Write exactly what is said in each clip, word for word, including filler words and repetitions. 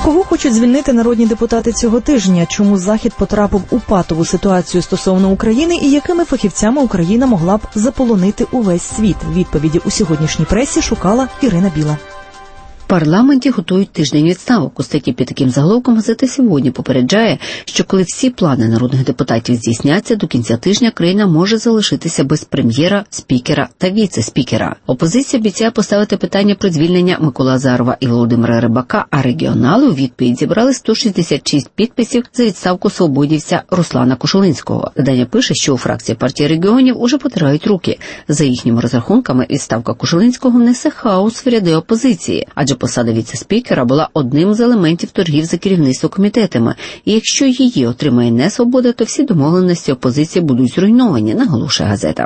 Кого хочуть звільнити народні депутати цього тижня? Чому Захід потрапив у патову ситуацію стосовно України і якими фахівцями Україна могла б заполонити увесь світ? Відповіді у сьогоднішній пресі шукала Ірина Біла. В парламенті готують тиждень відставок. У статті під таким заголовком газета «Сьогодні» попереджає, що коли всі плани народних депутатів здійсняться, до кінця тижня країна може залишитися без прем'єра, спікера та віце-спікера. Опозиція обіцяє поставити питання про звільнення Миколи Азарова і Володимира Рибака, а регіонали у відповідь зібрали сто шістдесят шість підписів за відставку свободівця Руслана Кошулинського. Видання пише, що у фракції партії регіонів уже потирають руки. За їхніми розрахунками, відставка Кошулинського внесе хаос в ряди опозиції, адже посада віце-спікера була одним з елементів торгів за керівництво комітетами, і якщо її отримає не свобода, то всі домовленості опозиції будуть зруйновані, наголошує газета.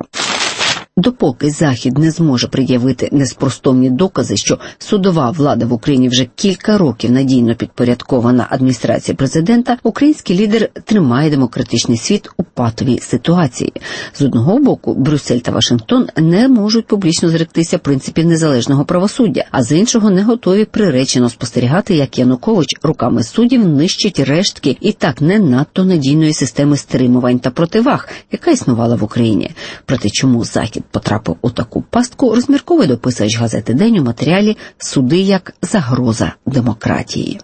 Допоки Захід не зможе пред'явити неспростовні докази, що судова влада в Україні вже кілька років надійно підпорядкована адміністрації президента, український лідер тримає демократичний світ у патовій ситуації. З одного боку, Брюссель та Вашингтон не можуть публічно зректися принципів незалежного правосуддя, а з іншого не готові приречено спостерігати, як Янукович руками суддів нищить рештки і так не надто надійної системи стримувань та противаг, яка існувала в Україні. Проте чому Захід потрапив у таку пастку, розмірковує дописувач газети «День» у матеріалі «Суди як загроза демократії».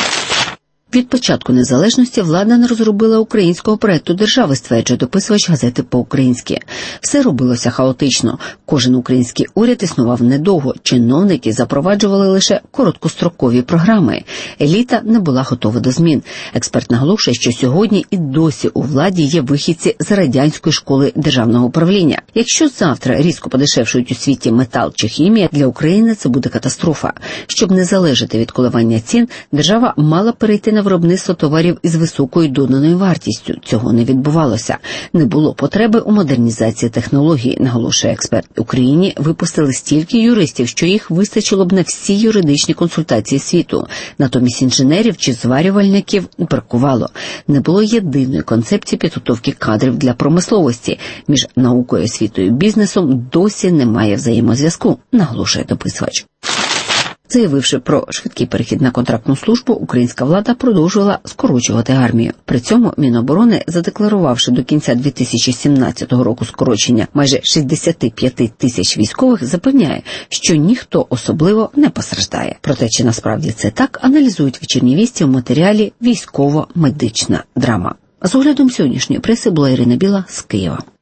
Від початку незалежності влада не розробила українського проекту держави, стверджує дописувач газети «По-українськи». Все робилося хаотично. Кожен український уряд існував недовго. Чиновники запроваджували лише короткострокові програми. Еліта не була готова до змін. Експерт наголошує, що сьогодні і досі у владі є вихідці з радянської школи державного управління. Якщо завтра різко подешевшують у світі метал чи хімія, для України це буде катастрофа. Щоб не залежати від коливання цін, держава мала перейти на виробництво товарів із високою доданою вартістю. Цього не відбувалося. Не було потреби у модернізації технологій, наголошує експерт. В Україні випустили стільки юристів, що їх вистачило б на всі юридичні консультації світу. Натомість інженерів чи зварювальників бракувало. Не було єдиної концепції підготовки кадрів для промисловості. Між наукою, освітою і бізнесом досі немає взаємозв'язку, наголошує дописувач. Заявивши про швидкий перехід на контрактну службу, українська влада продовжувала скорочувати армію. При цьому Міноборони, задекларувавши до кінця дві тисячі сімнадцятого року скорочення майже шістдесят п'ять тисяч військових, запевняє, що ніхто особливо не постраждає. Проте, чи насправді це так, аналізують «Вечірні вісті» у матеріалі «Військово-медична драма». З оглядом сьогоднішньої преси була Ірина Біла з Києва.